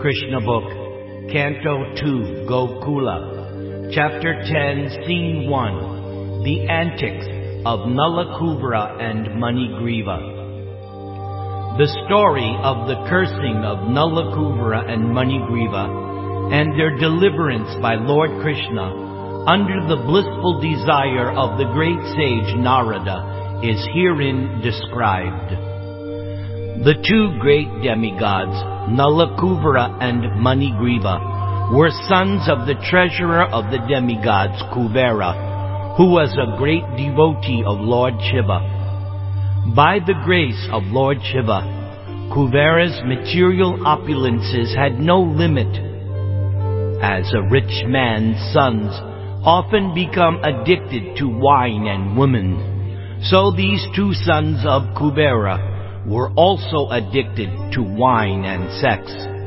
Krishna Book, Canto 2, Gokula, Chapter 10, Scene 1, The Antics of Nalakuvara and Manigriva. The story of the cursing of Nalakuvara and Manigriva and their deliverance by Lord Krishna under the blissful desire of the great sage Narada is herein described. The two great demigods, Nalakuvara and Manigriva, were sons of the treasurer of the demigods, Kuvera, who was a great devotee of Lord Shiva. By the grace of Lord Shiva, Kuvera's material opulences had no limit. As a rich man's sons often become addicted to wine and women, so these two sons of Kuvera were also addicted to wine and sex.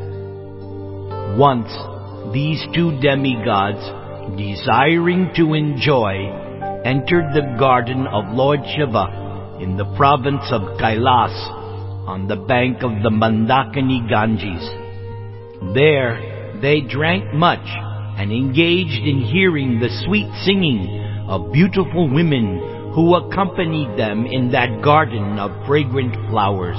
Once, these two demigods, desiring to enjoy, entered the garden of Lord Shiva in the province of Kailas, on the bank of the Mandakini Ganges. There, they drank much and engaged in hearing the sweet singing of beautiful women who accompanied them in that garden of fragrant flowers.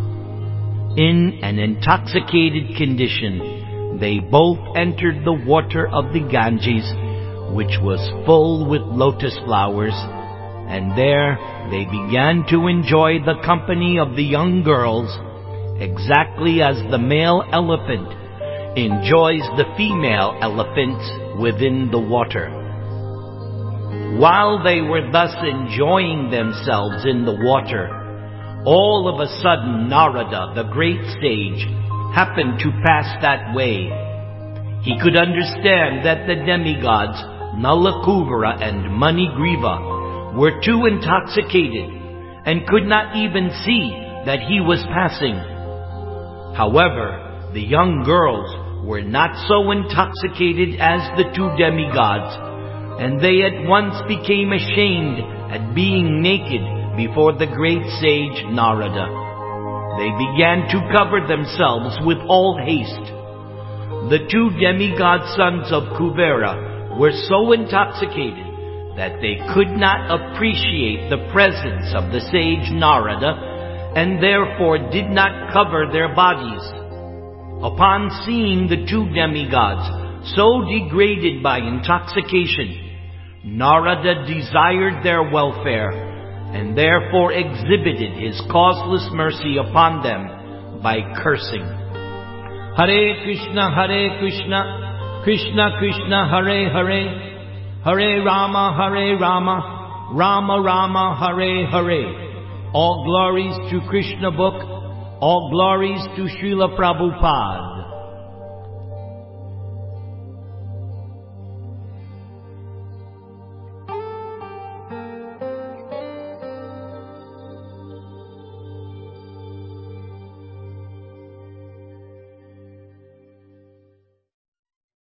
In an intoxicated condition, they both entered the water of the Ganges, which was full with lotus flowers, and there they began to enjoy the company of the young girls, exactly as the male elephant enjoys the female elephants within the water. While they were thus enjoying themselves in the water, all of a sudden Narada, the great sage, happened to pass that way. He could understand that the demigods, Nalakuvara and Manigriva, were too intoxicated and could not even see that he was passing. However, the young girls were not so intoxicated as the two demigods, and they at once became ashamed at being naked before the great sage Narada. They began to cover themselves with all haste. The two demigod sons of Kuvera were so intoxicated that they could not appreciate the presence of the sage Narada, and therefore did not cover their bodies. Upon seeing the two demigods so degraded by intoxication, Narada desired their welfare, and therefore exhibited his causeless mercy upon them by cursing. Hare Krishna, Krishna Krishna, Hare Hare, Hare Rama, Rama Rama, Hare Hare. All glories to Krishna Book, all glories to Srila Prabhupada.